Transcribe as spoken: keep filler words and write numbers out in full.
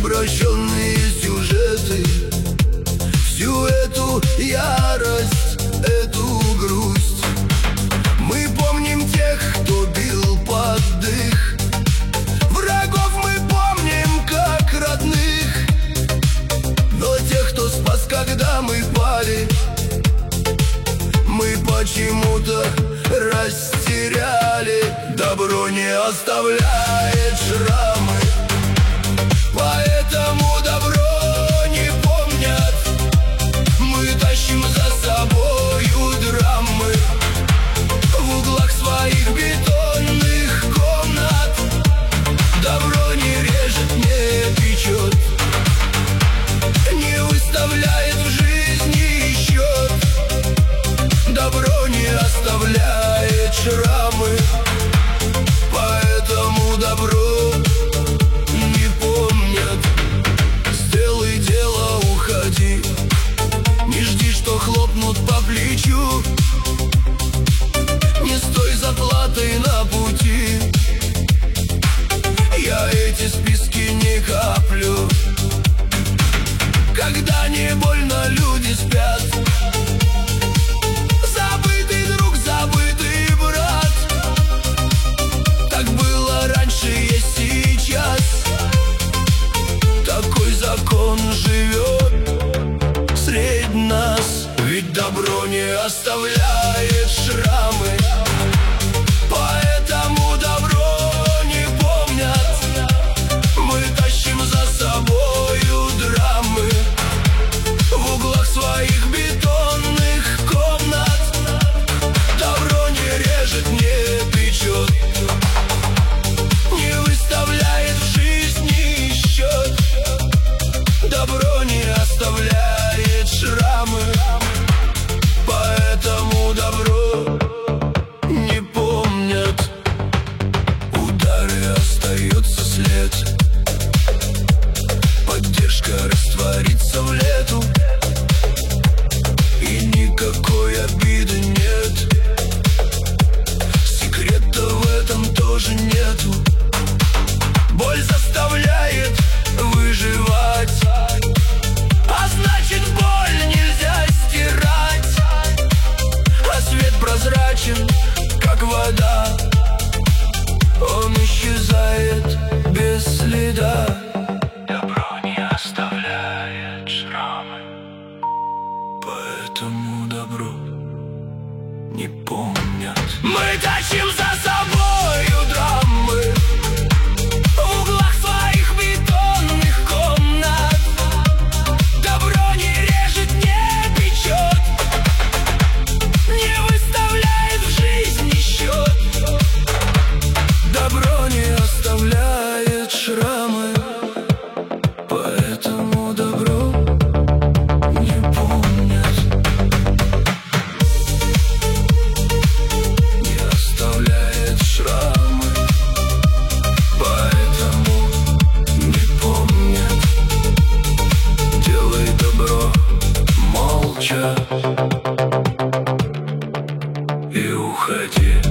Извращенные сюжеты, всю эту ярость, эту грусть. Мы помним тех, кто бил под дых, врагов мы помним как родных. Но тех, кто спас, когда мы пали, мы почему-то растеряли. Добро не оставляет шрамы, поэтому добро не помнят. Мы тащим за собою драмы в углах своих бетонных комнат. Добро не режет, не печет, не выставляет в жизни счет. Добро не оставляет шрамы, поэтому добро не помнят. Сделай дело, уходи, не жди, что хлопнут по плечу. Не стой заплатой на пути, я эти списки не коплю. Когда не больно, люди спят. Забытый друг, забытый брат. Так было раньше, есть сейчас. Такой закон живет средь нас. Ведь добро не оставляет шрамы, поэтому добро не помнят. Мы тащим за собою драмы в углах своих бетонных комнат. Добро не режет, не печет, не выставляет в жизни счет. Добро не оставляет шрамы, поэтому добро не помнят. Удары, остается след, поддержка растворится в лету, и никакой обиды нет. Секрета в этом тоже нету. Боль заставляет выживать, а значит боль нельзя стирать. А свет прозрачен, как вода, он исчезает без следа. Добро не оставляет шрамы, поэтому добро не помнят. Мы тащим за собою драмы в углах своих бетонных комнат. Добро не режет, не печет, не выставляет в жизни счет. Добро не оставляет шрамы, поэтому добро не помнят. Не оставляет шрамы, поэтому не помнят. Делай добро молча и уходи.